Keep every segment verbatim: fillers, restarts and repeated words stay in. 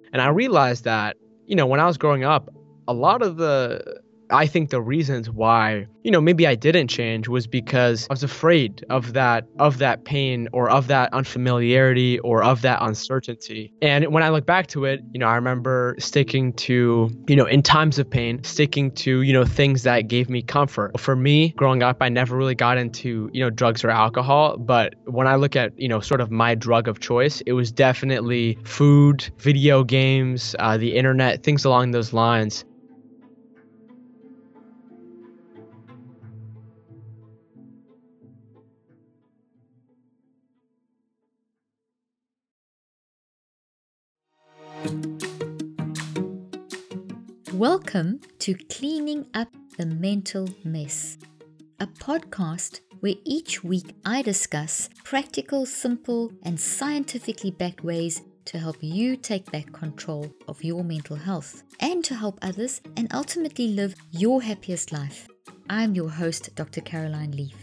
And I realized that, you know, when I was growing up, a lot of the, I think the reasons why, you know, maybe I didn't change was because I was afraid of that, of that pain or of that unfamiliarity or of that uncertainty. And when I look back to it, you know, I remember sticking to, you know, in times of pain, sticking to, you know, things that gave me comfort. For me, growing up, I never really got into, you know, drugs or alcohol. But when I look at, you know, sort of my drug of choice, it was definitely food, video games, uh, the internet, things along those lines. Welcome to Cleaning Up the Mental Mess, a podcast where each week I discuss practical, simple, and scientifically backed ways to help you take back control of your mental health and to help others and ultimately live your happiest life. I'm your host, Doctor Caroline Leaf.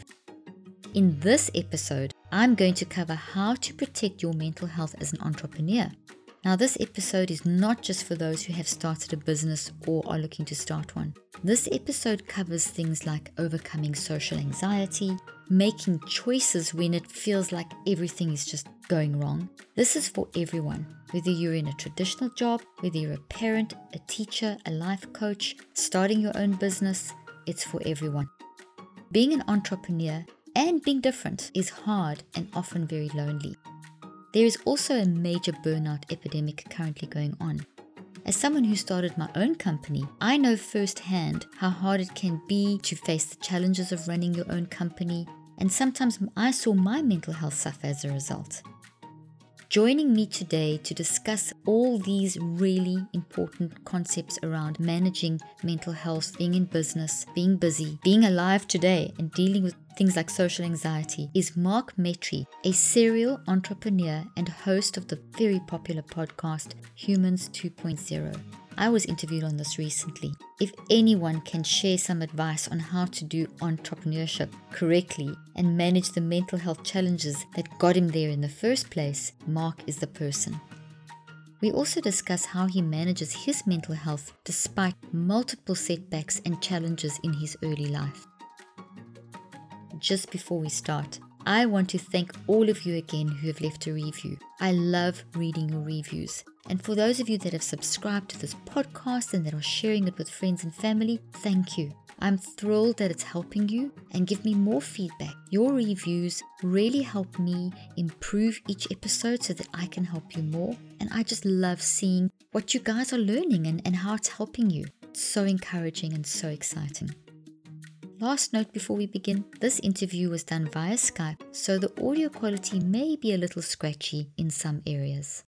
In this episode, I'm going to cover how to protect your mental health as an entrepreneur. Now, this episode is not just for those who have started a business or are looking to start one. This episode covers things like overcoming social anxiety, making choices when it feels like everything is just going wrong. This is for everyone, whether you're in a traditional job, whether you're a parent, a teacher, a life coach, starting your own business, it's for everyone. Being an entrepreneur and being different is hard and often very lonely. There is also a major burnout epidemic currently going on. As someone who started my own company, I know firsthand how hard it can be to face the challenges of running your own company, and sometimes I saw my mental health suffer as a result. Joining me today to discuss all these really important concepts around managing mental health, being in business, being busy, being alive today, and dealing with things like social anxiety is Mark Metry, a serial entrepreneur and host of the very popular podcast Humans two point oh. I was interviewed on this recently. If anyone can share some advice on how to do entrepreneurship correctly and manage the mental health challenges that got him there in the first place, Mark is the person. We also discuss how he manages his mental health despite multiple setbacks and challenges in his early life. Just before we start, I want to thank all of you again who have left a review. I love reading your reviews. And for those of you that have subscribed to this podcast and that are sharing it with friends and family, thank you. I'm thrilled that it's helping you and give me more feedback. Your reviews really help me improve each episode so that I can help you more. And I just love seeing what you guys are learning and, and how it's helping you. It's so encouraging and so exciting. Last note before we begin, this interview was done via Skype, so the audio quality may be a little scratchy in some areas.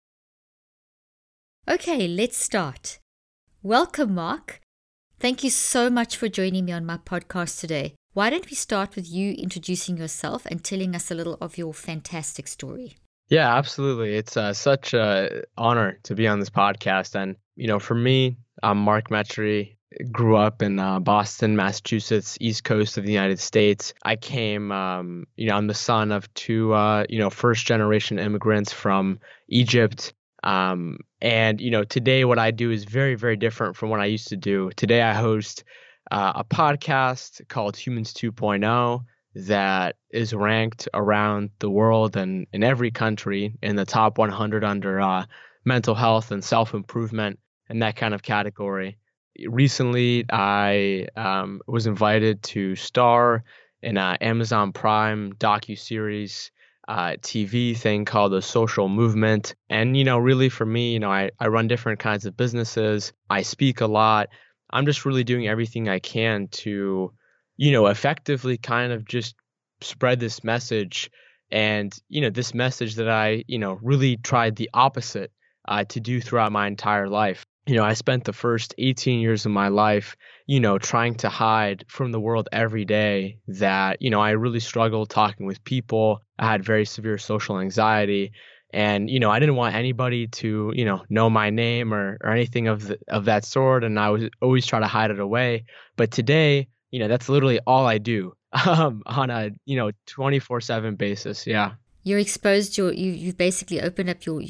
Okay, let's start. Welcome, Mark. Thank you so much for joining me on my podcast today. Why don't we start with you introducing yourself and telling us a little of your fantastic story? Yeah, absolutely. It's uh, such an honor to be on this podcast. And, you know, for me, I'm Mark Metry. Grew up in uh, Boston, Massachusetts, East Coast of the United States. I came, um, you know, I'm the son of two, uh, you know, first generation immigrants from Egypt. Um, and, you know, today what I do is very, very different from what I used to do. Today I host uh, a podcast called Humans two point oh that is ranked around the world and in every country in the top one hundred under uh, mental health and self-improvement and that kind of category. Recently, I um, was invited to star in an Amazon Prime docuseries uh, T V thing called The Social Movement. And, you know, really for me, you know, I, I run different kinds of businesses. I speak a lot. I'm just really doing everything I can to, you know, effectively kind of just spread this message. And, you know, this message that I, you know, really tried the opposite uh, to do throughout my entire life. You know, I spent the first eighteen years of my life, you know, trying to hide from the world every day that, you know, I really struggled talking with people. I had very severe social anxiety. And, you know, I didn't want anybody to, you know, know my name or, or anything of the, of that sort. And I was always try to hide it away. But today, you know, that's literally all I do um, on a, you know, twenty-four seven basis. Yeah. You're exposed, your, you, you've basically opened up your, your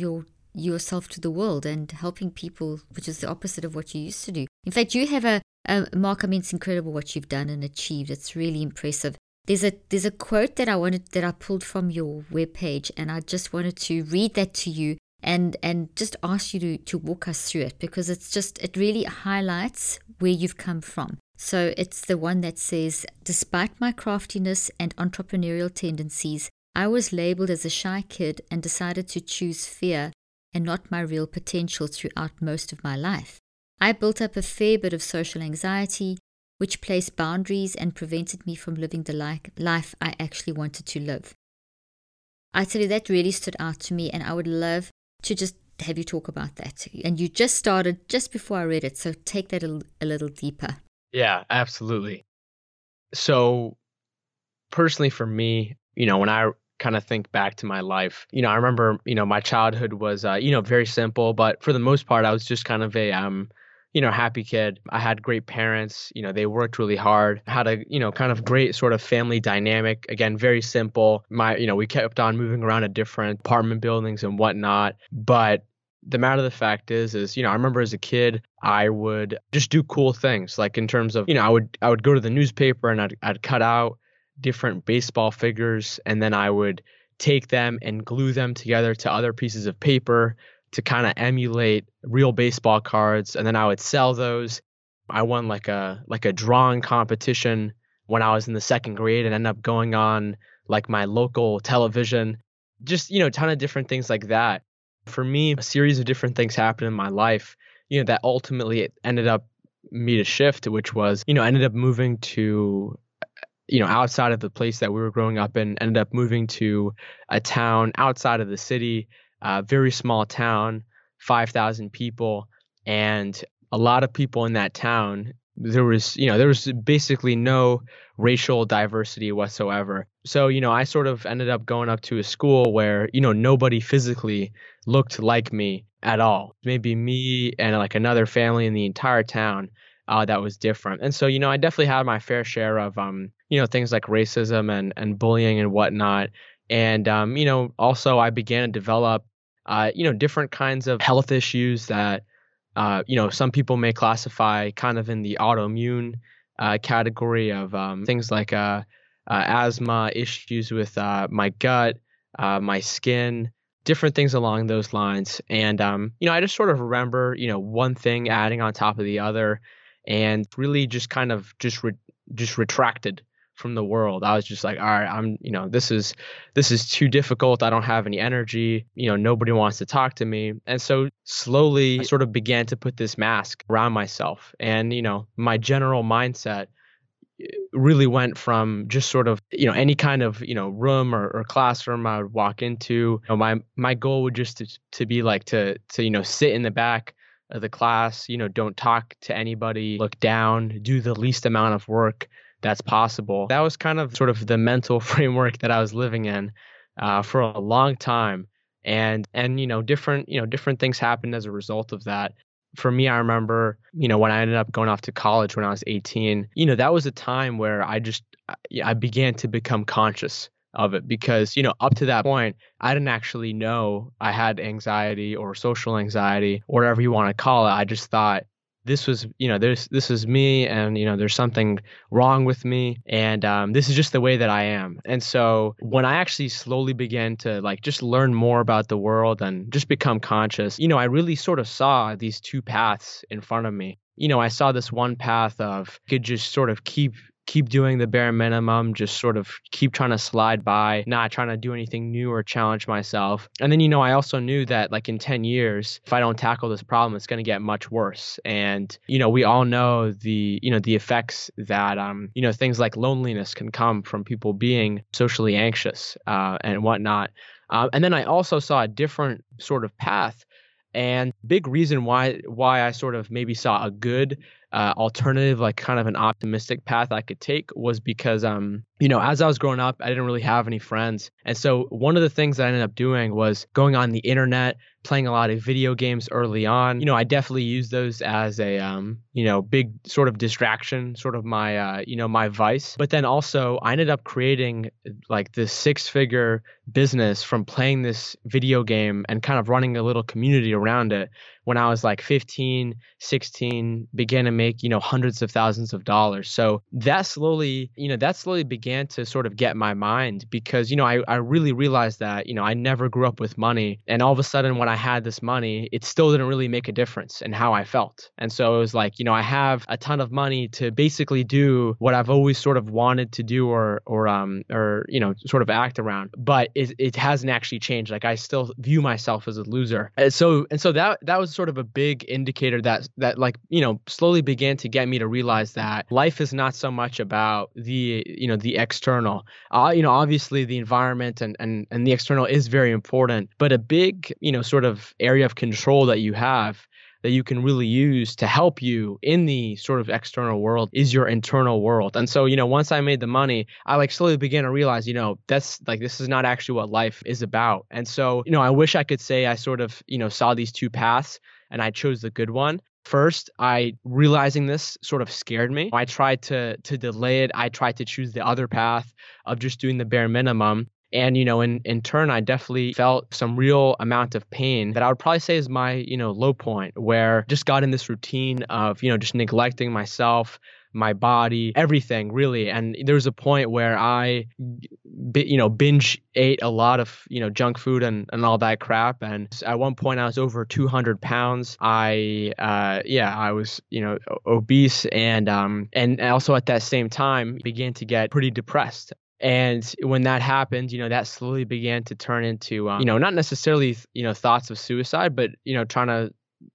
yourself to the world and helping people, which is the opposite of what you used to do. In fact, you have a, a Mark, I mean, it's incredible what you've done and achieved. It's really impressive. There's a there's a quote that I wanted that I pulled from your webpage, and I just wanted to read that to you and and just ask you to, to walk us through it, because it's just it really highlights where you've come from. So it's the one that says, despite my craftiness and entrepreneurial tendencies, I was labeled as a shy kid and decided to choose fear and not my real potential throughout most of my life. I built up a fair bit of social anxiety, which placed boundaries and prevented me from living the life I actually wanted to live. I tell you, that really stood out to me, and I would love to just have you talk about that. And you just started just before I read it, so take that a, a little deeper. Yeah, absolutely. So personally for me, you know, when I kind of think back to my life, you know, I remember, you know, my childhood was, uh, you know, very simple, but for the most part, I was just kind of a, um, you know, happy kid. I had great parents, you know, they worked really hard, had a, you know, kind of great sort of family dynamic. Again, very simple. My, you know, we kept on moving around to different apartment buildings and whatnot. But the matter of the fact is, is, you know, I remember as a kid, I would just do cool things. Like in terms of, you know, I would, I would go to the newspaper and I'd, I'd cut out different baseball figures, and then I would take them and glue them together to other pieces of paper to kind of emulate real baseball cards, and then I would sell those. I won like a like a drawing competition when I was in the second grade and ended up going on like my local television. Just, you know, a ton of different things like that. For me, a series of different things happened in my life, you know, that ultimately it ended up me to shift, which was, you know, I ended up moving to, you know, outside of the place that we were growing up in, ended up moving to a town outside of the city. A very small town, five thousand people, and a lot of people in that town. There was, you know, there was basically no racial diversity whatsoever. So, you know, I sort of ended up going up to a school where, you know, nobody physically looked like me at all. Maybe me and like another family in the entire town uh, that was different. And so, you know, I definitely had my fair share of, um, you know, things like racism and, and bullying and whatnot. And, um, you know, also I began to develop, uh, you know, different kinds of health issues that, uh, you know, some people may classify kind of in the autoimmune uh, category of um, things like uh, uh, asthma, issues with uh, my gut, uh, my skin, different things along those lines. And, um, you know, I just sort of remember, you know, one thing adding on top of the other, and really just kind of just re- just retracted from the world. I was just like, all right, I'm, you know, this is, this is too difficult. I don't have any energy. You know, nobody wants to talk to me. And so slowly I sort of began to put this mask around myself. And, you know, my general mindset really went from just sort of, you know, any kind of, you know, room or, or classroom I would walk into, you know, my, my goal would just to, to be like to, to, you know, sit in the back of the class, you know, don't talk to anybody, look down, do the least amount of work that's possible. That was kind of sort of the mental framework that I was living in uh, for a long time. And, and, you know, different, you know, different things happened as a result of that. For me, I remember, you know, when I ended up going off to college when I was eighteen, you know, that was a time where I just, I began to become conscious of it, because, you know, up to that point, I didn't actually know I had anxiety or social anxiety or whatever you want to call it. I just thought, this was, you know, there's, this is me, and, you know, there's something wrong with me, and um, this is just the way that I am. And so when I actually slowly began to like just learn more about the world and just become conscious, you know, I really sort of saw these two paths in front of me. You know, I saw this one path of could just sort of keep keep doing the bare minimum, just sort of keep trying to slide by, not trying to do anything new or challenge myself. And then, you know, I also knew that like in ten years, if I don't tackle this problem, it's going to get much worse. And, you know, we all know the, you know, the effects that, um, you know, things like loneliness can come from people being socially anxious uh, and whatnot. Uh, and then I also saw a different sort of path. And big reason why why I sort of maybe saw a good uh, alternative, like kind of an optimistic path I could take, was because, um, you know, as I was growing up, I didn't really have any friends. And so one of the things that I ended up doing was going on the internet, playing a lot of video games early on. You know, I definitely used those as a, um, you know, big sort of distraction, sort of my, uh, you know, my vice. But then also I ended up creating like this six figure business from playing this video game and kind of running a little community around it when I was like fifteen, sixteen, began to make, you know, hundreds of thousands of dollars. So that slowly, you know, that slowly began to sort of get my mind because, you know, I, I really realized that, you know, I never grew up with money. And all of a sudden when I had this money, it still didn't really make a difference in how I felt. And so it was like, you know, I have a ton of money to basically do what I've always sort of wanted to do or, or, um, or, you know, sort of act around, but it, it hasn't actually changed. Like I still view myself as a loser. And so, and so that, that was sort of a big indicator that that like you know slowly began to get me to realize that life is not so much about the you know the external. Uh, you know obviously the environment and and and the external is very important, but a big you know sort of area of control that you have that you can really use to help you in the sort of external world is your internal world. And so, you know, once I made the money, I like slowly began to realize, you know, that's like, this is not actually what life is about. And so, you know, I wish I could say I sort of, you know, saw these two paths and I chose the good one. First, I realizing this sort of scared me. I tried to to delay it. I tried to choose the other path of just doing the bare minimum. And, you know, in, in turn, I definitely felt some real amount of pain that I would probably say is my, you know, low point, where just got in this routine of, you know, just neglecting myself, my body, everything really. And there was a point where I, you know, binge ate a lot of, you know, junk food and, and all that crap. And at one point I was over two hundred pounds. I, uh, yeah, I was, you know, obese and, um, and also at that same time began to get pretty depressed. And when that happened, you know, that slowly began to turn into, um, you know, not necessarily, you know, thoughts of suicide, but, you know, trying to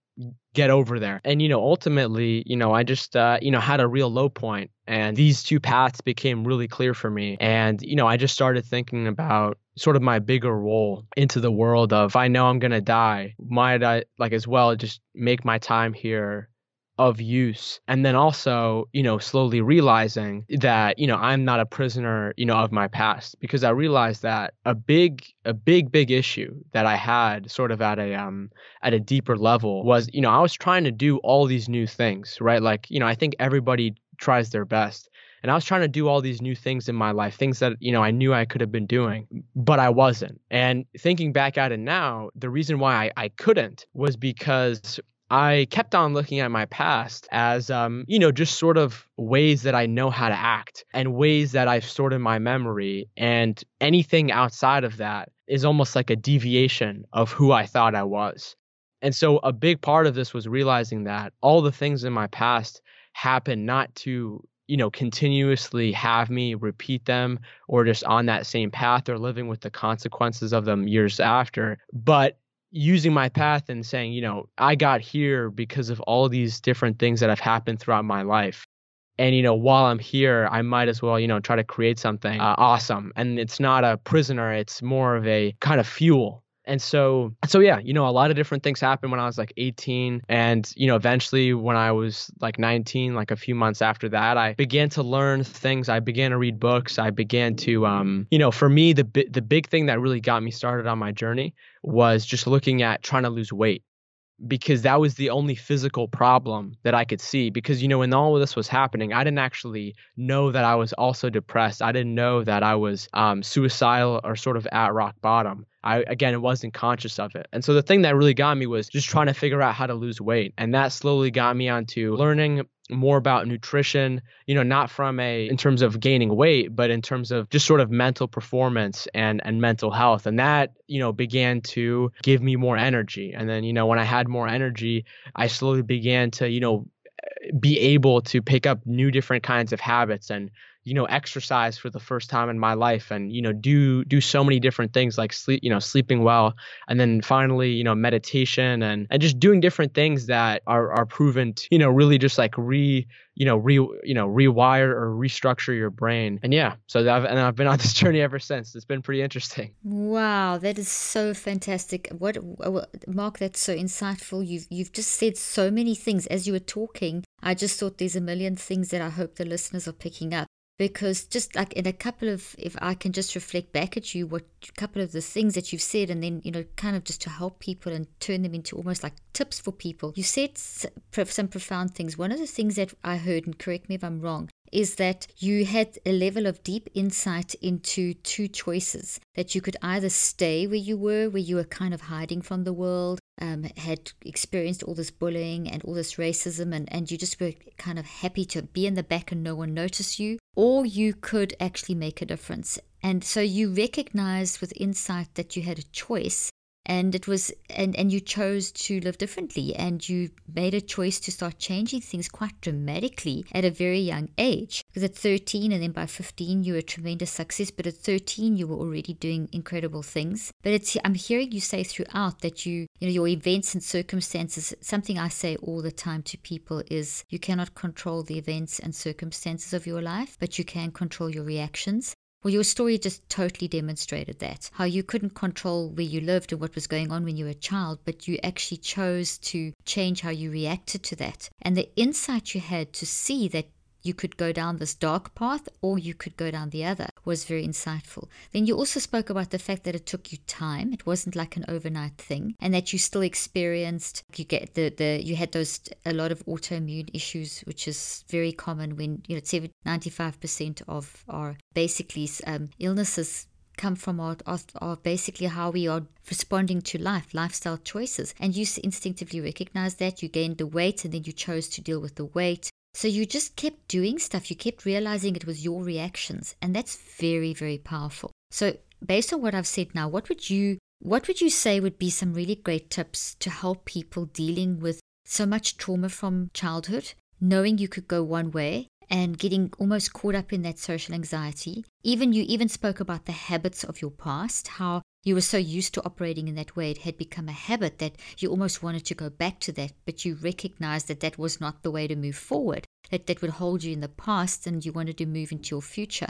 get over there. And, you know, ultimately, you know, I just, uh, you know, had a real low point and these two paths became really clear for me. And, you know, I just started thinking about sort of my bigger role into the world of, if I know I'm going to die, might I like as well just make my time here of use. And then also, you know, slowly realizing that, you know, I'm not a prisoner, you know, of my past, because I realized that a big, a big, big issue that I had sort of at a, um, at a deeper level was, you know, I was trying to do all these new things, right? Like, you know, I think everybody tries their best. And I was trying to do all these new things in my life, things that, you know, I knew I could have been doing, but I wasn't. And thinking back at it now, the reason why I, I couldn't was because I kept on looking at my past as, um, you know, just sort of ways that I know how to act and ways that I've stored in my memory. And anything outside of that is almost like a deviation of who I thought I was. And so a big part of this was realizing that all the things in my past happened not to, you know, continuously have me repeat them or just on that same path or living with the consequences of them years after, but using my path and saying, you know, I got here because of all these different things that have happened throughout my life. And, you know, while I'm here, I might as well, you know, try to create something uh, awesome. And it's not a prisoner. It's more of a kind of fuel. And so, so yeah, you know, a lot of different things happened when I was like eighteen. And, you know, eventually when I was like nineteen, like a few months after that, I began to learn things. I began to read books. I began to, um, you know, for me, the, the big thing that really got me started on my journey was just looking at trying to lose weight, because that was the only physical problem that I could see. Because, you know, when all of this was happening, I didn't actually know that I was also depressed. I didn't know that I was um, suicidal or sort of at rock bottom. I, again, wasn't conscious of it. And so the thing that really got me was just trying to figure out how to lose weight. And that slowly got me onto learning more about nutrition, you know, not from a, in terms of gaining weight, but in terms of just sort of mental performance and, and mental health. And that, you know, began to give me more energy. And then, you know, when I had more energy, I slowly began to, you know, be able to pick up new different kinds of habits and, you know, exercise for the first time in my life and, you know, do, do so many different things like sleep, you know, sleeping well. And then finally, you know, meditation and, and just doing different things that are, are proven to, you know, really just like re, you know, re, you know, rewire or restructure your brain. And yeah, so I've, and I've been on this journey ever since. It's been pretty interesting. Wow, that is so fantastic. What, Mark, that's so insightful. You've, you've just said so many things as you were talking. I just thought there's a million things that I hope the listeners are picking up. Because just like in a couple of, if I can just reflect back at you, what a couple of the things that you've said, and then, you know, kind of just to help people and turn them into almost like tips for people. You said some profound things. One of the things that I heard, and correct me if I'm wrong, is that you had a level of deep insight into two choices, that you could either stay where you were, where you were kind of hiding from the world, um, had experienced all this bullying and all this racism, and, and you just were kind of happy to be in the back and no one noticed you, or you could actually make a difference. And so you recognized with insight that you had a choice. And it was, and, and you chose to live differently, and you made a choice to start changing things quite dramatically at a very young age. Because at thirteen, and then by fifteen, you were a tremendous success, but at thirteen, you were already doing incredible things. But it's, I'm hearing you say throughout that you, you know, your events and circumstances, something I say all the time to people is you cannot control the events and circumstances of your life, but you can control your reactions. Well, your story just totally demonstrated that, how you couldn't control where you lived and what was going on when you were a child, but you actually chose to change how you reacted to that. And the insight you had to see that you could go down this dark path or you could go down the other was very insightful. Then you also spoke about the fact that it took you time. It wasn't like an overnight thing, and that you still experienced, you get the, the you had those, a lot of autoimmune issues, which is very common when, you know, ninety-five percent of our basically um, illnesses come from our, our, our basically how we are responding to life, lifestyle choices. And you instinctively recognized that, you gained the weight, and then you chose to deal with the weight. So you just kept doing stuff. You kept realizing it was your reactions. And that's very, very powerful. So based on what I've said now, what would you what would you say would be some really great tips to help people dealing with so much trauma from childhood, knowing you could go one way and getting almost caught up in that social anxiety? Even you even spoke about the habits of your past, how you were so used to operating in that way, it had become a habit that you almost wanted to go back to that, but you recognized that that was not the way to move forward, that that would hold you in the past and you wanted to move into your future.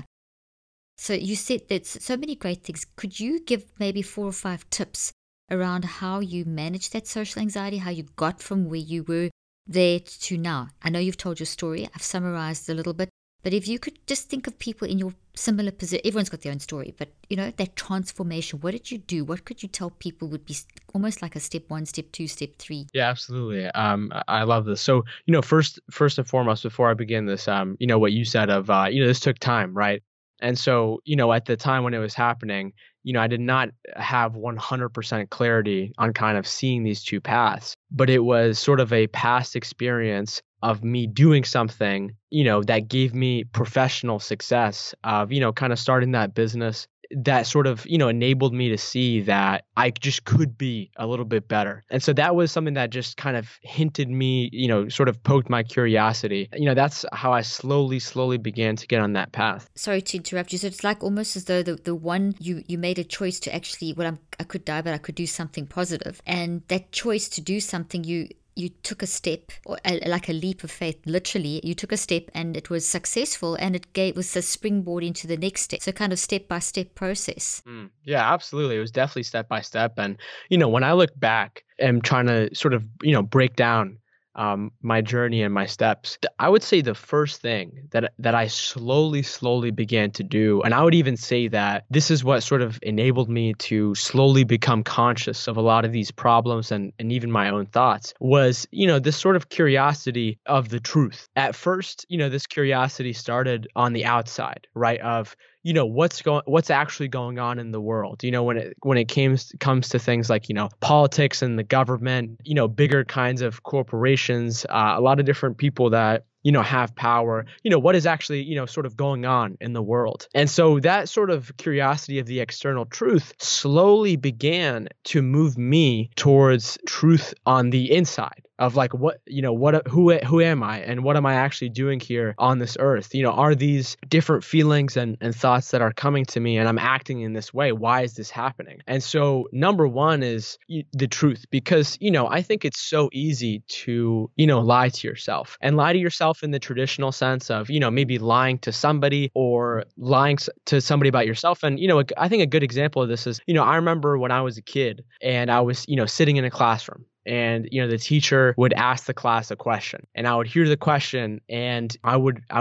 So you said there's so many great things. Could you give maybe four or five tips around how you managed that social anxiety, how you got from where you were there to now? I know you've told your story. I've summarized a little bit. But if you could just think of people in your similar position, everyone's got their own story, but, you know, that transformation, what did you do? What could you tell people would be almost like a step one, step two, step three? Yeah, absolutely. Um, I love this. So, you know, first, first and foremost, before I begin this, um, you know, what you said of, uh, you know, this took time, right? And so, you know, at the time when it was happening, you know, I did not have one hundred percent clarity on kind of seeing these two paths, but it was sort of a past experience of me doing something, you know, that gave me professional success of, you know, kind of starting that business that sort of, you know, enabled me to see that I just could be a little bit better. And so that was something that just kind of hinted me, you know, sort of poked my curiosity. You know, that's how I slowly, slowly began to get on that path. Sorry to interrupt you. So it's like almost as though the, the one you, you made a choice to actually, well, I'm, I could die, but I could do something positive. And that choice to do something, you you took a step, or a, like a leap of faith, literally. You took a step and it was successful, and it gave was a springboard into the next step. So kind of step-by-step process. Mm, yeah, absolutely. It was definitely step-by-step. And, you know, when I look back and trying to sort of, you know, break down um, my journey and my steps, I would say the first thing that that I slowly, slowly began to do, and I would even say that this is what sort of enabled me to slowly become conscious of a lot of these problems and, and even my own thoughts, was, you know, this sort of curiosity of the truth. At first, you know, this curiosity started on the outside, right? Of, you know, what's going, what's actually going on in the world. You know, when it when it comes comes to things like, you know, politics and the government, you know, bigger kinds of corporations, uh, a lot of different people that, you know, have power, you know, what is actually, you know, sort of going on in the world. And so that sort of curiosity of the external truth slowly began to move me towards truth on the inside of like, what, you know, what, who, who am I and what am I actually doing here on this earth? You know, are these different feelings and, and thoughts that are coming to me and I'm acting in this way? Why is this happening? And so number one is the truth, because, you know, I think it's so easy to, you know, lie to yourself and lie to yourself in the traditional sense of, you know, maybe lying to somebody or lying to somebody about yourself. And, you know, I think a good example of this is, you know, I remember when I was a kid and I was, you know, sitting in a classroom. And, you know, the teacher would ask the class a question and I would hear the question and I would, I would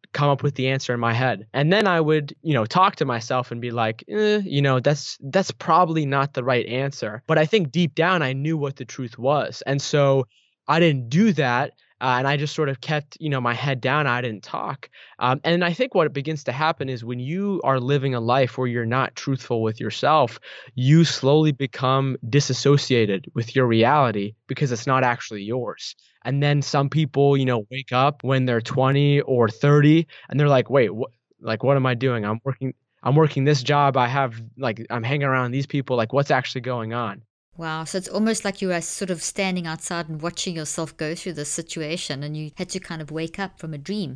come up with the answer in my head. And then I would, you know, talk to myself and be like, eh, you know, that's that's probably not the right answer. But I think deep down I knew what the truth was. And so I didn't do that. Uh, and I just sort of kept, you know, my head down. I didn't talk. Um, and I think what begins to happen is when you are living a life where you're not truthful with yourself, you slowly become disassociated with your reality because it's not actually yours. And then some people, you know, wake up when they're twenty or thirty and they're like, wait, what, like, what am I doing? I'm working, I'm working this job. I have like, I'm hanging around these people. Like, what's actually going on? Wow. So it's almost like you were sort of standing outside and watching yourself go through this situation and you had to kind of wake up from a dream.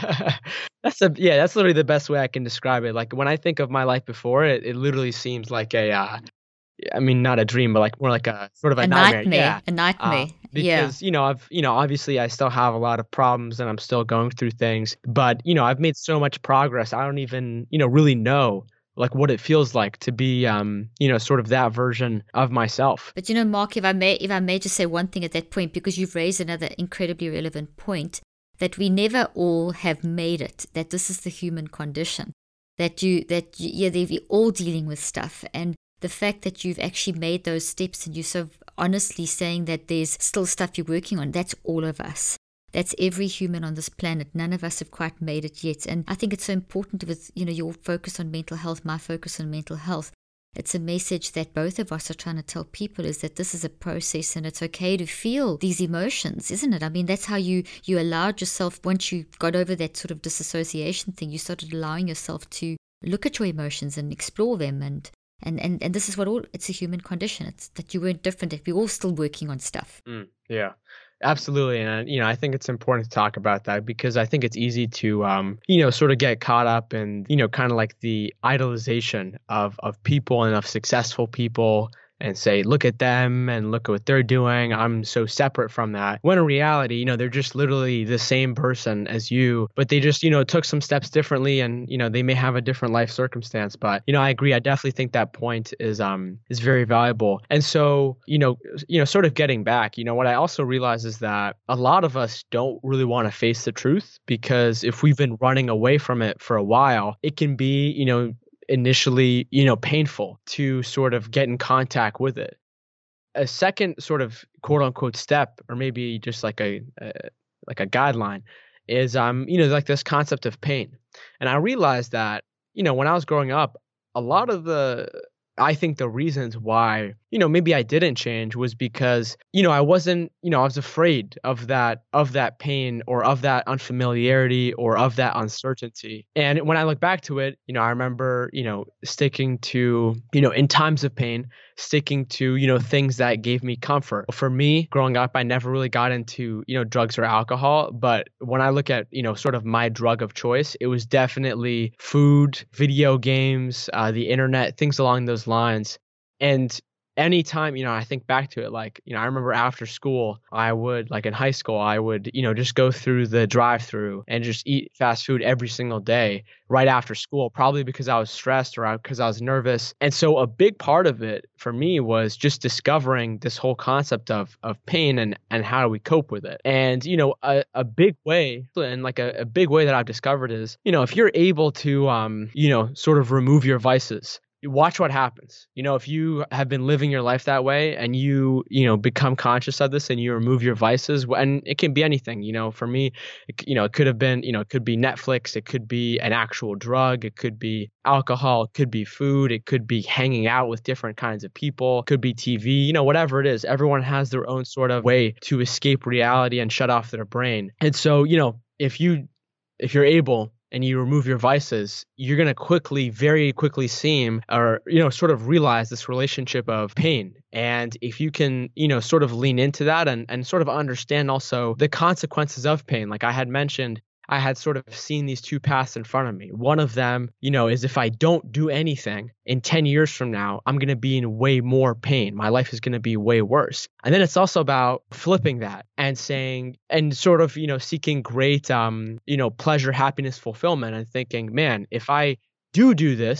That's a yeah, that's literally the best way I can describe it. Like when I think of my life before, it, it literally seems like a uh, I mean not a dream, but like more like a sort of a, A nightmare. nightmare. Yeah. A nightmare. Uh, because, Yeah. you know, I've, you know, obviously I still have a lot of problems and I'm still going through things, but, you know, I've made so much progress. I don't even, you know, really know like what it feels like to be, um, you know, sort of that version of myself. But you know, Mark, if I may, if I may just say one thing at that point, because you've raised another incredibly relevant point, that we never all have made it, that this is the human condition, that you, that you, yeah, they're all dealing with stuff. And the fact that you've actually made those steps and you're so honestly saying that there's still stuff you're working on, that's all of us. That's every human on this planet. None of us have quite made it yet. And I think it's so important with, you know, your focus on mental health, my focus on mental health. It's a message that both of us are trying to tell people is that this is a process and it's okay to feel these emotions, isn't it? I mean, that's how you, you allowed yourself, once you got over that sort of disassociation thing, you started allowing yourself to look at your emotions and explore them. And And, and and this is what all, it's a human condition. It's that you weren't different, that we're all still working on stuff. Mm, yeah, absolutely. And, you know, I think it's important to talk about that because I think it's easy to, um, you know, sort of get caught up in, you know, kind of like the idolization of, of people and of successful people and say, look at them and look at what they're doing. I'm so separate from that. When in reality, you know, they're just literally the same person as you, but they just, you know, took some steps differently and, you know, they may have a different life circumstance. But, you know, I agree. I definitely think that point is, um, is very valuable. And so, you know, you know, sort of getting back, you know, what I also realize is that a lot of us don't really want to face the truth because if we've been running away from it for a while, it can be, you know, initially, you know, painful to sort of get in contact with it. A second sort of quote unquote step, or maybe just like a, a like a guideline, is um, you know, like this concept of pain. And I realized that, you know, when I was growing up, a lot of the I think the reasons why, you know, maybe I didn't change was because, you know, I wasn't, you know, I was afraid of that, of that pain or of that unfamiliarity or of that uncertainty. And when I look back to it, you know, I remember, you know, sticking to, you know, in times of pain, sticking to, you know, things that gave me comfort. For me, growing up, I never really got into, you know, drugs or alcohol. But when I look at, you know, sort of my drug of choice, it was definitely food, video games, uh, the internet, things along those lines. And anytime, you know, I think back to it, like, you know, I remember after school, I would, like in high school, I would, you know, just go through the drive-through and just eat fast food every single day right after school, probably because I was stressed or because I was nervous. And so a big part of it for me was just discovering this whole concept of of pain and, and how do we cope with it. And, you know, a, a big way and like a, a big way that I've discovered is, you know, if you're able to, um, you know, sort of remove your vices, watch what happens. You know, if you have been living your life that way and you, you know, become conscious of this and you remove your vices, and it can be anything, you know, for me, it, you know, it could have been, you know, it could be Netflix, it could be an actual drug, it could be alcohol, it could be food, it could be hanging out with different kinds of people, it could be T V, you know, whatever it is. Everyone has their own sort of way to escape reality and shut off their brain. And so, you know, if you, if you're able and you remove your vices, you're going to quickly, very quickly seem or, you know, sort of realize this relationship of pain. And if you can, you know, sort of lean into that and, and sort of understand also the consequences of pain, like I had mentioned, I had sort of seen these two paths in front of me. One of them, you know, is if I don't do anything in ten years from now, I'm going to be in way more pain. My life is going to be way worse. And then it's also about flipping that and saying, and sort of, you know, seeking great, um, you know, pleasure, happiness, fulfillment and thinking, man, if I do do this,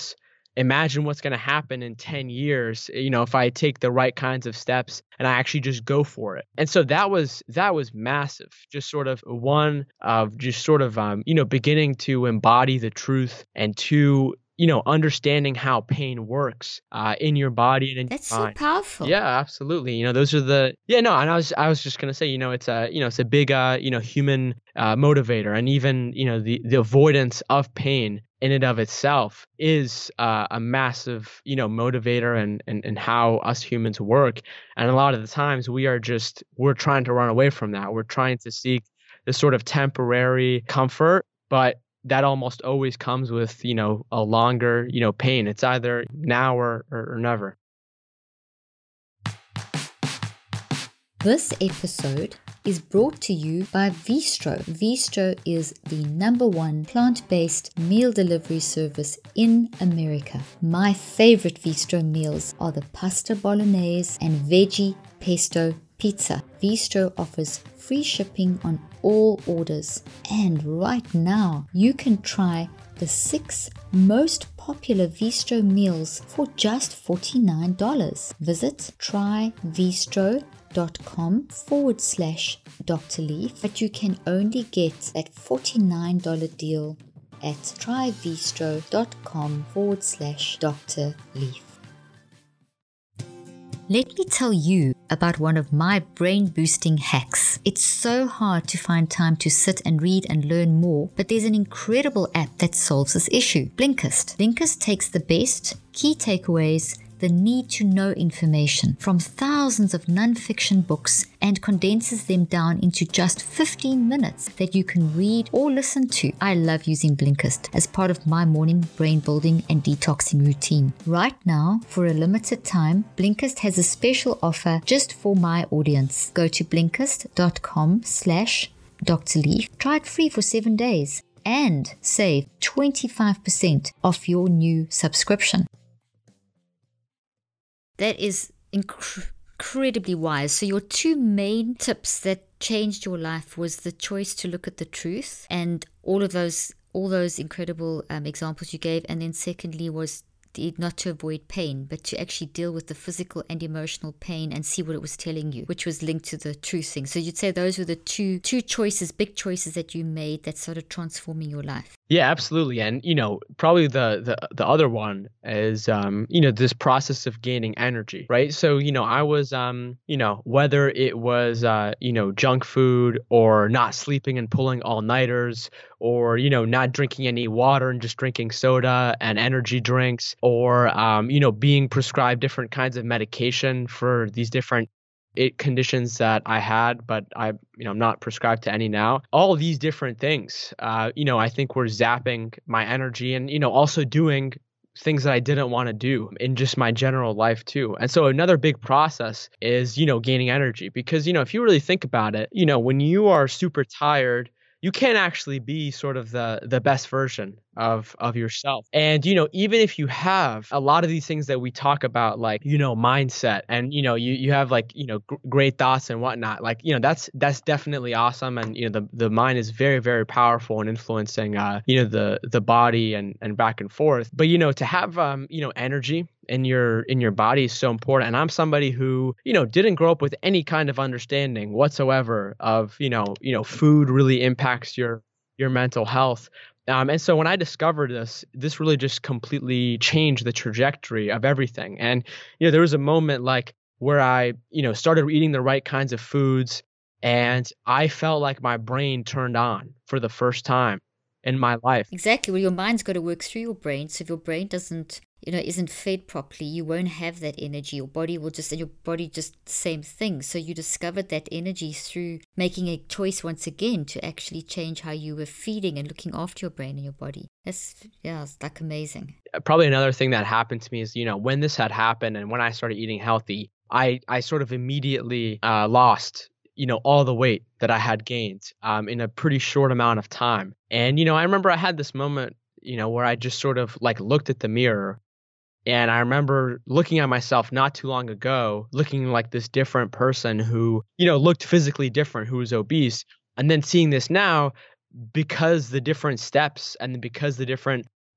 imagine what's going to happen in ten years, you know, if I take the right kinds of steps and I actually just go for it. And so that was that was massive. Just sort of one of just sort of um, you know, beginning to embody the truth, and two, you know, understanding how pain works uh, in your body and in That's your so mind. powerful. Yeah, absolutely. You know, those are the yeah, no, and I was I was just gonna say, you know, it's a you know, it's a big uh, you know, human uh, motivator, and even, you know, the the avoidance of pain in and of itself is uh, a massive, you know, motivator and and and how us humans work. And a lot of the times we are just we're trying to run away from that. We're trying to seek this sort of temporary comfort, but that almost always comes with, you know, a longer, you know, pain. It's either now or, or, or never. This episode is brought to you by Vistro. Vistro is the number one plant-based meal delivery service in America. My favorite Vistro meals are the pasta bolognese and veggie pesto pizza. Vistro offers free shipping on all orders. And right now, you can try the six most popular Vistro meals for just forty-nine dollars. Visit tryvistro.com forward slash Doctor Leaf, but you can only get that forty-nine dollars deal at tryvistro.com forward slash Doctor Leaf. Let me tell you about one of my brain-boosting hacks. It's so hard to find time to sit and read and learn more, but there's an incredible app that solves this issue, Blinkist. Blinkist takes the best key takeaways, the need-to-know information from thousands of non-fiction books and condenses them down into just fifteen minutes that you can read or listen to. I love using Blinkist as part of my morning brain building and detoxing routine. Right now, for a limited time, Blinkist has a special offer just for my audience. Go to blinkist.com slash Dr. Leaf. Try it free for seven days and save twenty-five percent off your new subscription. That is inc- incredibly wise. So your two main tips that changed your life was the choice to look at the truth and all of those all those incredible um, examples you gave. And then secondly was the, not to avoid pain, but to actually deal with the physical and emotional pain and see what it was telling you, which was linked to the truth thing. So you'd say those were the two two choices, big choices that you made that started transforming your life. Yeah, absolutely. And, you know, probably the, the, the other one is, um, you know, this process of gaining energy, right? So, you know, I was, um, you know, whether it was, uh, you know, junk food or not sleeping and pulling all-nighters, or, you know, not drinking any water and just drinking soda and energy drinks, or, um, you know, being prescribed different kinds of medication for these different it conditions that I had, but I, you know, I'm not prescribed to any now. All of these different things, uh, you know, I think were zapping my energy and, you know, also doing things that I didn't want to do in just my general life too. And so another big process is, you know, gaining energy because, you know, if you really think about it, you know, when you are super tired, you can't actually be sort of the the best version of of yourself. And, you know, even if you have a lot of these things that we talk about, like, you know, mindset and, you know, you, you have like, you know, g- great thoughts and whatnot, like, you know, that's, that's definitely awesome. And, you know, the, the mind is very, very powerful in influencing, uh, you know, the, the body and, and back and forth. But, you know, to have, um, you know, energy in your, in your body is so important. And I'm somebody who, you know, didn't grow up with any kind of understanding whatsoever of, you know, you know, food really impacts your, your mental health. Um, and so when I discovered this, this really just completely changed the trajectory of everything. And, you know, there was a moment like where I, you know, started eating the right kinds of foods and I felt like my brain turned on for the first time in my life. Exactly. Well, your mind's got to work through your brain. So if your brain doesn't, you know, isn't fed properly, you won't have that energy. Your body will just, and your body just the same thing. So you discovered that energy through making a choice once again to actually change how you were feeding and looking after your brain and your body. That's, yeah, it's like amazing. Probably another thing that happened to me is, you know, when this had happened and when I started eating healthy, I, I sort of immediately uh, lost you know, all the weight that I had gained um, in a pretty short amount of time. And, you know, I remember I had this moment, you know, where I just sort of like looked at the mirror and I remember looking at myself not too long ago, looking like this different person who, you know, looked physically different, who was obese. And then seeing this now because the different steps and because the different,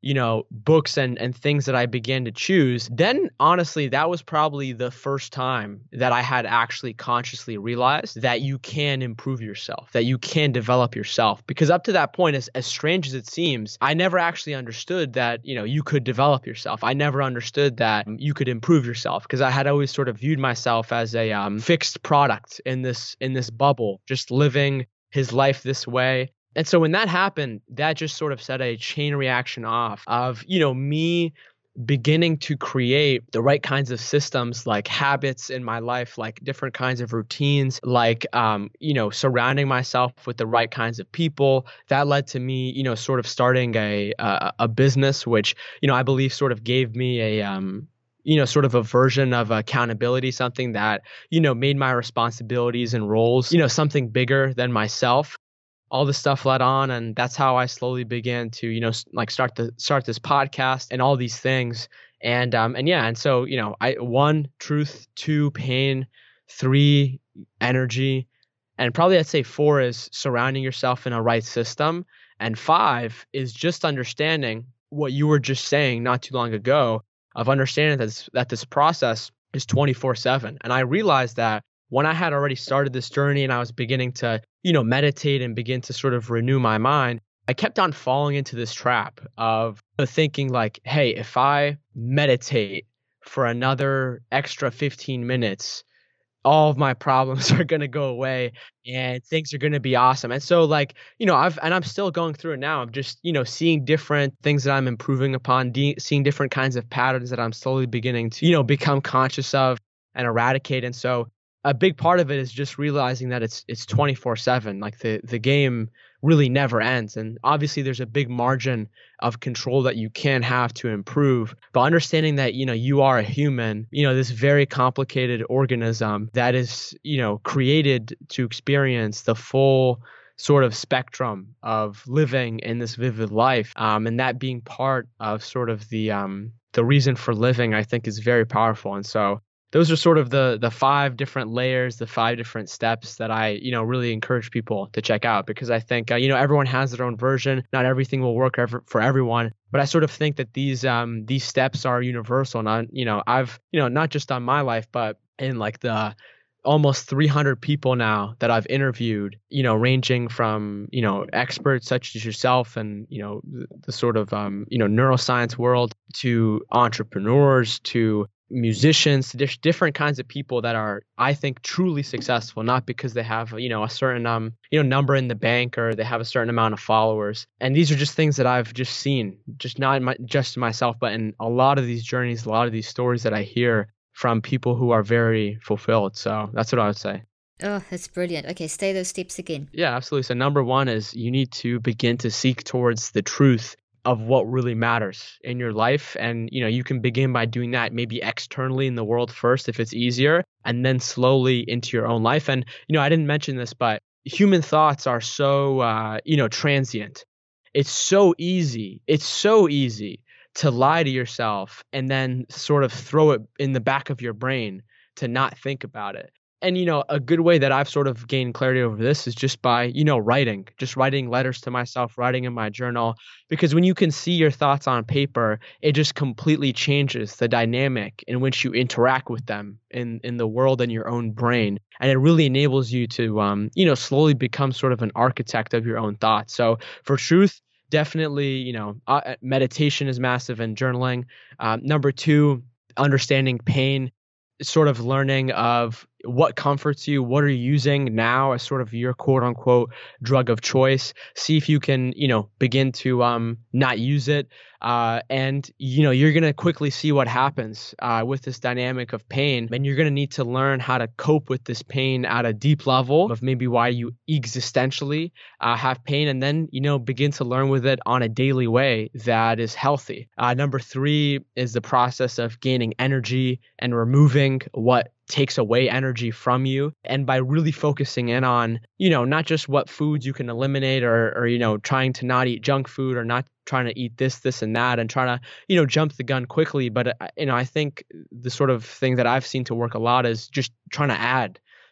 you know, books and, and things that I began to choose, then honestly, that was probably the first time that I had actually consciously realized that you can improve yourself, that you can develop yourself. Because up to that point, as, as strange as it seems, I never actually understood that, you know, you could develop yourself. I never understood that you could improve yourself because I had always sort of viewed myself as a um, fixed product in this in this bubble, just living his life this way. And so when that happened, that just sort of set a chain reaction off of, you know, me beginning to create the right kinds of systems, like habits in my life, like different kinds of routines, like, um, you know, surrounding myself with the right kinds of people. That led to me, you know, sort of starting a, a, a business, which, you know, I believe sort of gave me a, um, you know, sort of a version of accountability, something that, you know, made my responsibilities and roles, you know, something bigger than myself. All this stuff led on, and that's how I slowly began to, you know, like start the start this podcast and all these things. And um and yeah, and so, you know, I one, truth; two, pain; three, energy; and probably I'd say four is surrounding yourself in a right system, and five is just understanding what you were just saying not too long ago, of understanding that this, that this process is twenty-four seven. And I realized that when I had already started this journey and I was beginning to, you know, meditate and begin to sort of renew my mind, I kept on falling into this trap of thinking like, hey, if I meditate for another extra fifteen minutes, all of my problems are going to go away and things are going to be awesome. And so like, you know, I've, and I'm still going through it now. I'm just, you know, seeing different things that I'm improving upon, de- seeing different kinds of patterns that I'm slowly beginning to, you know, become conscious of and eradicate. And so a big part of it is just realizing that it's it's twenty-four seven. Like the the game really never ends. And obviously there's a big margin of control that you can have to improve. But understanding that, you know, you are a human, you know, this very complicated organism that is, you know, created to experience the full sort of spectrum of living in this vivid life. Um, and that being part of sort of the um the reason for living, I think is very powerful. And so those are sort of the the five different layers, the five different steps that I, you know, really encourage people to check out, because I think, uh, you know, everyone has their own version. Not everything will work ever, for everyone, but I sort of think that these um these steps are universal. And, you know, I've, you know, not just on my life, but in like the almost three hundred people now that I've interviewed, you know, ranging from, you know, experts such as yourself and, you know, the, the sort of, um, you know, neuroscience world, to entrepreneurs, to musicians, to diff- different kinds of people that are, I think, truly successful, not because they have, you know, a certain, um, you know, number in the bank or they have a certain amount of followers. And these are just things that I've just seen, just not in my, just myself, but in a lot of these journeys, a lot of these stories that I hear from people who are very fulfilled. So that's what I would say. Oh, that's brilliant. Okay, stay those steps again. Yeah, absolutely. So number one is you need to begin to seek towards the truth of what really matters in your life. And, you know, you can begin by doing that maybe externally in the world first, if it's easier, and then slowly into your own life. And, you know, I didn't mention this, but human thoughts are so, uh, you know, transient. It's so easy. It's so easy to lie to yourself and then sort of throw it in the back of your brain to not think about it. And, you know, a good way that I've sort of gained clarity over this is just by, you know, writing, just writing letters to myself, writing in my journal, because when you can see your thoughts on paper, it just completely changes the dynamic in which you interact with them in, in the world and your own brain. And it really enables you to, um, you know, slowly become sort of an architect of your own thoughts. So for truth, definitely, you know, uh, meditation is massive and journaling. Um, number two, understanding pain, sort of learning of what comforts you, what are you using now as sort of your quote unquote drug of choice. See if you can, you know, begin to um, not use it. Uh, and, you know, you're going to quickly see what happens uh, with this dynamic of pain. And you're going to need to learn how to cope with this pain at a deep level of maybe why you existentially uh, have pain, and then, you know, begin to learn with it on a daily way that is healthy. Uh, number three is the process of gaining energy and removing what takes away energy from you. And by really focusing in on, you know, not just what foods you can eliminate, or, or, you know, trying to not eat junk food, or not trying to eat this, this, and that, and trying to, you know, jump the gun quickly. But, uh, you know, I think the sort of thing that I've seen to work a lot is just trying to add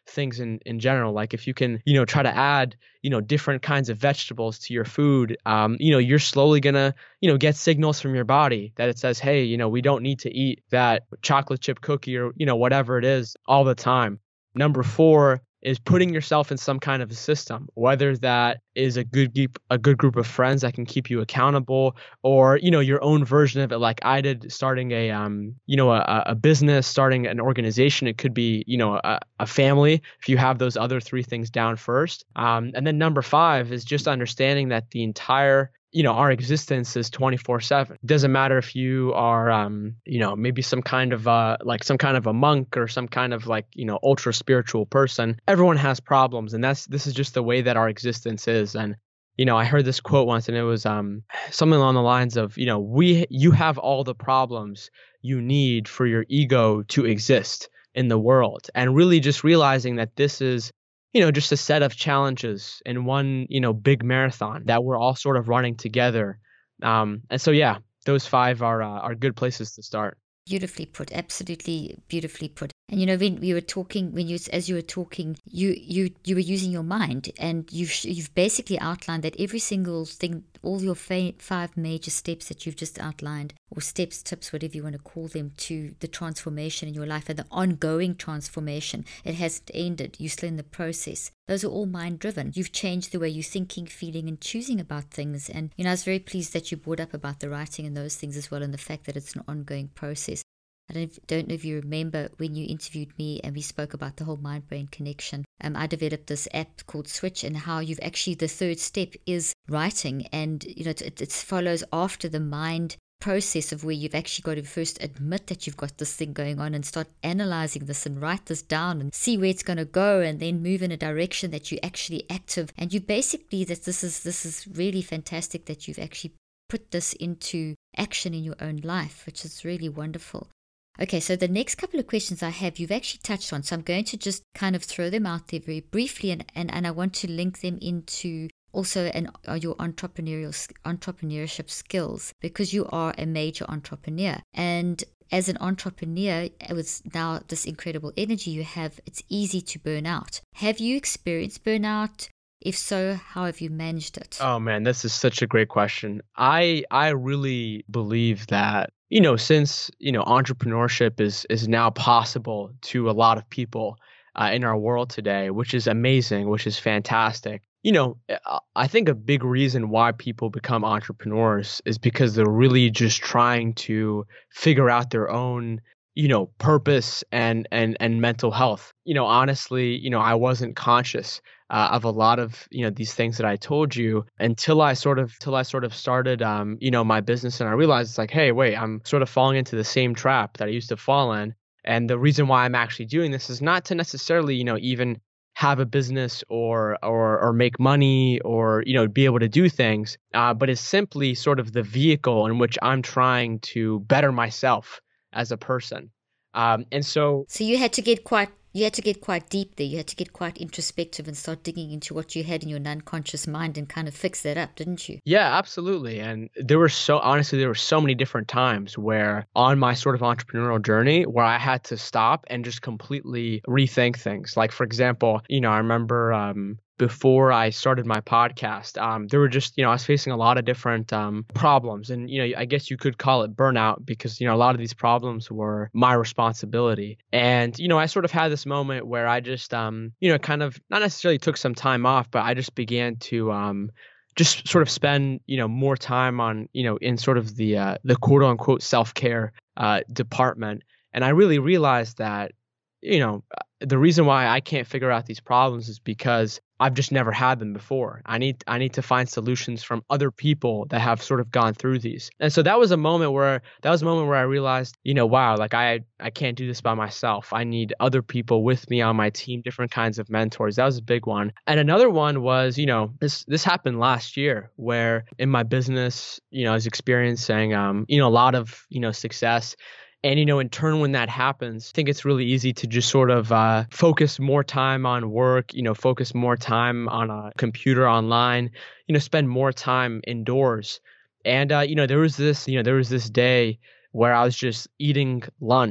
things in, in general. Like if you can, you know, try to add, you know, different kinds of vegetables to your food, um, you know, you're slowly going to, you know, get signals from your body that it says, hey, you know, we don't need to eat that chocolate chip cookie or, you know, whatever it is all the time. Number four is putting yourself in some kind of a system, whether that is a good group, a good group of friends that can keep you accountable, or, you know, your own version of it, like I did, starting a, um, you know, a, a business, starting an organization. It could be, you know, a, a family, if you have those other three things down first. Um, and then number five is just understanding that the entire you know, our existence is twenty-four seven. It doesn't matter if you are, um, you know, maybe some kind of, uh, like some kind of a monk or some kind of like, you know, ultra spiritual person. Everyone has problems, and that's, this is just the way that our existence is. And, you know, I heard this quote once, and it was, um, something along the lines of, you know, we, you have all the problems you need for your ego to exist in the world. And really just realizing that this is, you know, just a set of challenges in one, you know, big marathon that we're all sort of running together. Um, and so, yeah, those five are uh, are good places to start. Beautifully put, absolutely beautifully put. And you know, when we were talking, when you, as you were talking, you you you were using your mind, and you've you've basically outlined that every single thing, all your fa- five major steps that you've just outlined, or steps, tips, whatever you want to call them, to the transformation in your life and the ongoing transformation. It hasn't ended. You're still in the process. Those are all mind-driven. You've changed the way you're thinking, feeling, and choosing about things. And, you know, I was very pleased that you brought up about the writing and those things as well, and the fact that it's an ongoing process. I don't, don't know if you remember when you interviewed me and we spoke about the whole mind-brain connection. Um, I developed this app called Switch, and how you've actually, the third step is writing. And, you know, it, it follows after the mind process of where you've actually got to first admit that you've got this thing going on and start analyzing this and write this down and see where it's going to go, and then move in a direction that you're actually active. And you basically, that this is this is really fantastic that you've actually put this into action in your own life, which is really wonderful. Okay, so the next couple of questions I have, you've actually touched on, so I'm going to just kind of throw them out there very briefly, and, and, and I want to link them into also an, uh, your entrepreneurial entrepreneurship skills, because you are a major entrepreneur. And as an entrepreneur, with now this incredible energy you have, it's easy to burn out. Have you experienced burnout? If so, how have you managed it? Oh man, this is such a great question. I I really believe that, you know, since, you know, entrepreneurship is is now possible to a lot of people uh, in our world today, which is amazing, which is fantastic. You know, I think a big reason why people become entrepreneurs is because they're really just trying to figure out their own, you know, purpose and and and mental health. You know, honestly, you know, I wasn't conscious uh, of a lot of, you know, these things that I told you until I sort of till I sort of started, um, you know, my business, and I realized it's like, hey, wait, I'm sort of falling into the same trap that I used to fall in. And the reason why I'm actually doing this is not to necessarily, you know, even have a business or or or make money or, you know, be able to do things, uh, but it's simply sort of the vehicle in which I'm trying to better myself as a person. Um, and so, so you had to get quite you had to get quite deep there. You had to get quite introspective and start digging into what you had in your non-conscious mind and kind of fix that up, didn't you? Yeah, absolutely. And there were so honestly, there were so many different times where on my sort of entrepreneurial journey where I had to stop and just completely rethink things. Like, for example, you know, I remember um, before I started my podcast, um, there were just, you know, I was facing a lot of different um, problems. And, you know, I guess you could call it burnout because, you know, a lot of these problems were my responsibility. And, you know, I sort of had this moment where I just, um, you know, kind of not necessarily took some time off, but I just began to um, just sort of spend, you know, more time on, you know, in sort of the, uh, the quote unquote self-care uh, department. And I really realized that, you know, the reason why I can't figure out these problems is because I've just never had them before. I need I need to find solutions from other people that have sort of gone through these. And so that was a moment where that was a moment where I realized, you know, wow, like I I can't do this by myself. I need other people with me on my team, different kinds of mentors. That was a big one. And another one was, you know, this this happened last year where in my business, you know, I was experiencing um, you know, a lot of, you know, success. And, you know, in turn, when that happens, I think it's really easy to just sort of uh, focus more time on work, you know, focus more time on a computer online, you know, spend more time indoors. And, uh, you know, there was this, you know, there was this day where I was just eating lunch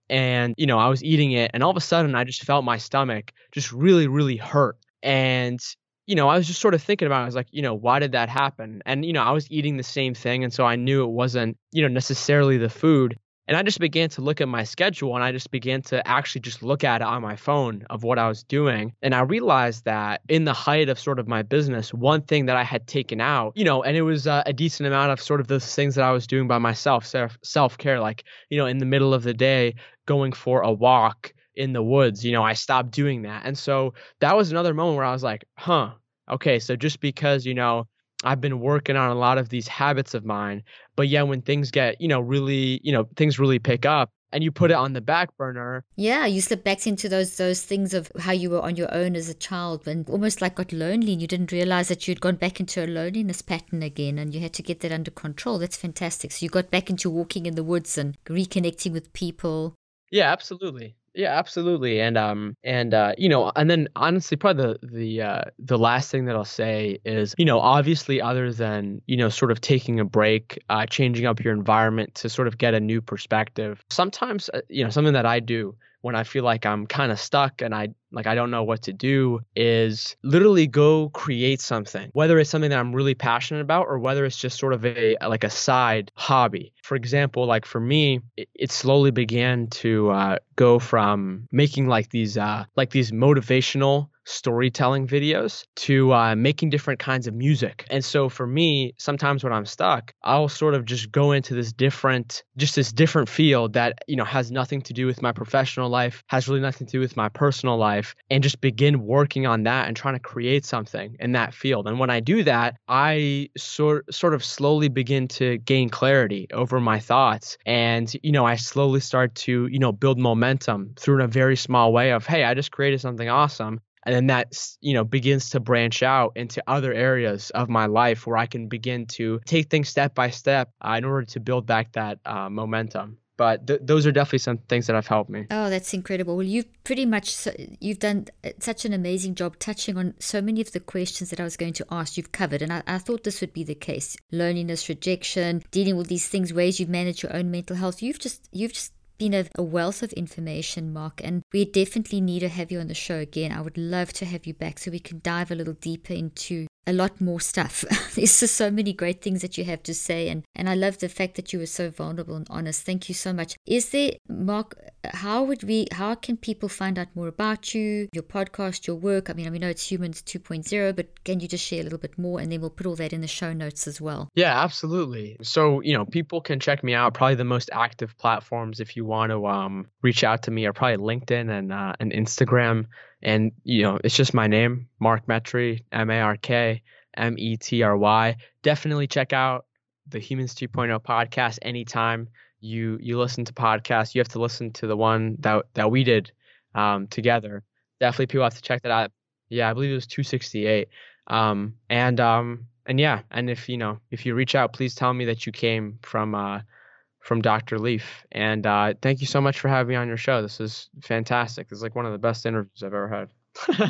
and, you know, I was eating it, and all of a sudden I just felt my stomach just really, really hurt. And, you know, I was just sort of thinking about it. I was like, you know, why did that happen? And, you know, I was eating the same thing. And so I knew it wasn't, you know, necessarily the food. And I just began to look at my schedule, and I just began to actually just look at it on my phone of what I was doing. And I realized that in the height of sort of my business, one thing that I had taken out, you know, and it was uh, a decent amount of sort of those things that I was doing by myself, self, self-care, like, you know, in the middle of the day, going for a walk in the woods, you know, I stopped doing that. And so that was another moment where I was like, huh, okay, so just because, you know, I've been working on a lot of these habits of mine, but yeah, when things get, you know, really, you know, things really pick up and you put it on the back burner. Yeah, you slip back into those those things of how you were on your own as a child and almost like got lonely, and you didn't realize that you'd gone back into a loneliness pattern again, and you had to get that under control. That's fantastic. So you got back into walking in the woods and reconnecting with people. Yeah, absolutely. Yeah, absolutely. And um and uh you know, and then honestly probably the the uh the last thing that I'll say is, you know, obviously other than, you know, sort of taking a break, uh changing up your environment to sort of get a new perspective. Sometimes uh, you know, something that I do when I feel like I'm kind of stuck and I like I don't know what to do is literally go create something, whether it's something that I'm really passionate about or whether it's just sort of a like a side hobby. For example, like for me, it, it slowly began to uh, go from making like these uh, like these motivational storytelling videos to uh, making different kinds of music. And so for me, sometimes when I'm stuck, I'll sort of just go into this different, just this different field that, you know, has nothing to do with my professional life, has really nothing to do with my personal life, and just begin working on that and trying to create something in that field. And when I do that, I sort sort of slowly begin to gain clarity over my thoughts. And, you know, I slowly start to, you know, build momentum through in a very small way of, hey, I just created something awesome. And then that, you know, begins to branch out into other areas of my life where I can begin to take things step by step uh, in order to build back that uh, momentum. But th- those are definitely some things that have helped me. Oh, that's incredible. Well, you've pretty much, you've done such an amazing job touching on so many of the questions that I was going to ask. You've covered, and I, I thought this would be the case. Loneliness, rejection, dealing with these things, ways you manage your own mental health. You've just, you've just been a, a wealth of information, Mark, and we definitely need to have you on the show again. I would love to have you back so we can dive a little deeper into a lot more stuff. There's just so many great things that you have to say, and, and I love the fact that you were so vulnerable and honest. Thank you so much. Is there, Mark, how would we, how can people find out more about you, your podcast, your work? I mean, I know it's Humans two point oh, but can you just share a little bit more, and then we'll put all that in the show notes as well? Yeah, absolutely. So, you know, people can check me out. Probably the most active platforms if you want to um, reach out to me are probably LinkedIn and uh, and Instagram. And, you know, it's just my name, Mark Metry, M A R K M E T R Y. Definitely check out the Humans two point oh podcast anytime you you listen to podcasts. You have to listen to the one that that we did um, together. Definitely people have to check that out. Yeah, I believe it was two sixty-eight. Um, and um, and yeah, and if, you know, if you reach out, please tell me that you came from uh, from Doctor Leaf. And uh, thank you so much for having me on your show. This is fantastic. This is like one of the best interviews I've ever had.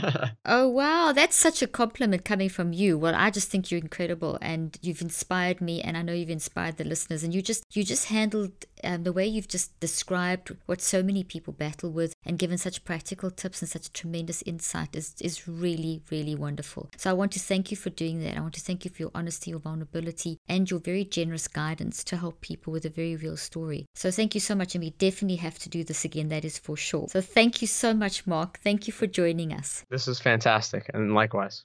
Oh, wow. That's such a compliment coming from you. Well, I just think you're incredible, and you've inspired me, and I know you've inspired the listeners, and you just you just handled um, the way you've just described what so many people battle with and given such practical tips and such tremendous insight is, is really, really wonderful. So I want to thank you for doing that. I want to thank you for your honesty, your vulnerability, and your very generous guidance to help people with a very real story. So thank you so much, and we definitely have to do this again, that is for sure. So thank you so much, Mark. Thank you for joining us. This is fantastic, and likewise.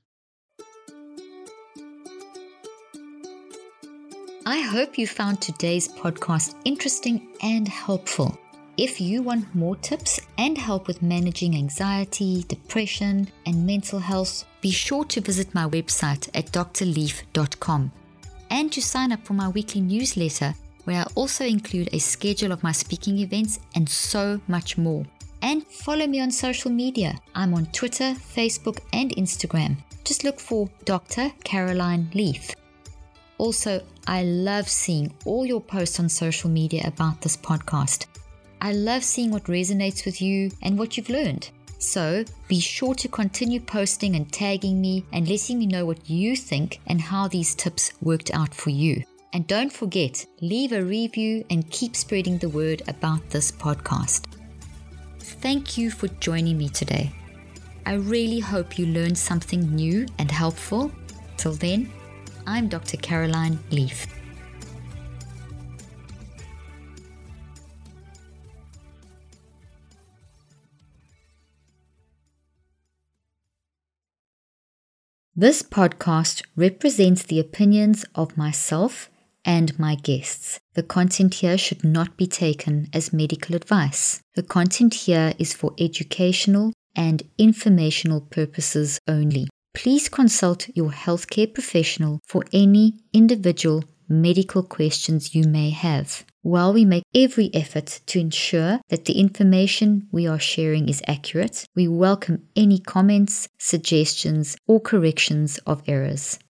I hope you found today's podcast interesting and helpful. If you want more tips and help with managing anxiety, depression, and mental health, be sure to visit my website at d r leaf dot com and to sign up for my weekly newsletter, where I also include a schedule of my speaking events and so much more. And follow me on social media. I'm on Twitter, Facebook, and Instagram. Just look for Doctor Caroline Leaf. Also, I love seeing all your posts on social media about this podcast. I love seeing what resonates with you and what you've learned. So be sure to continue posting and tagging me and letting me know what you think and how these tips worked out for you. And don't forget, leave a review and keep spreading the word about this podcast. thank you for joining me today. I really hope you learned something new and helpful. Till then, I'm Doctor Caroline Leaf. This podcast represents the opinions of myself and my guests. The content here should not be taken as medical advice. The content here is for educational and informational purposes only. Please consult your healthcare professional for any individual medical questions you may have. While we make every effort to ensure that the information we are sharing is accurate, we welcome any comments, suggestions, or corrections of errors.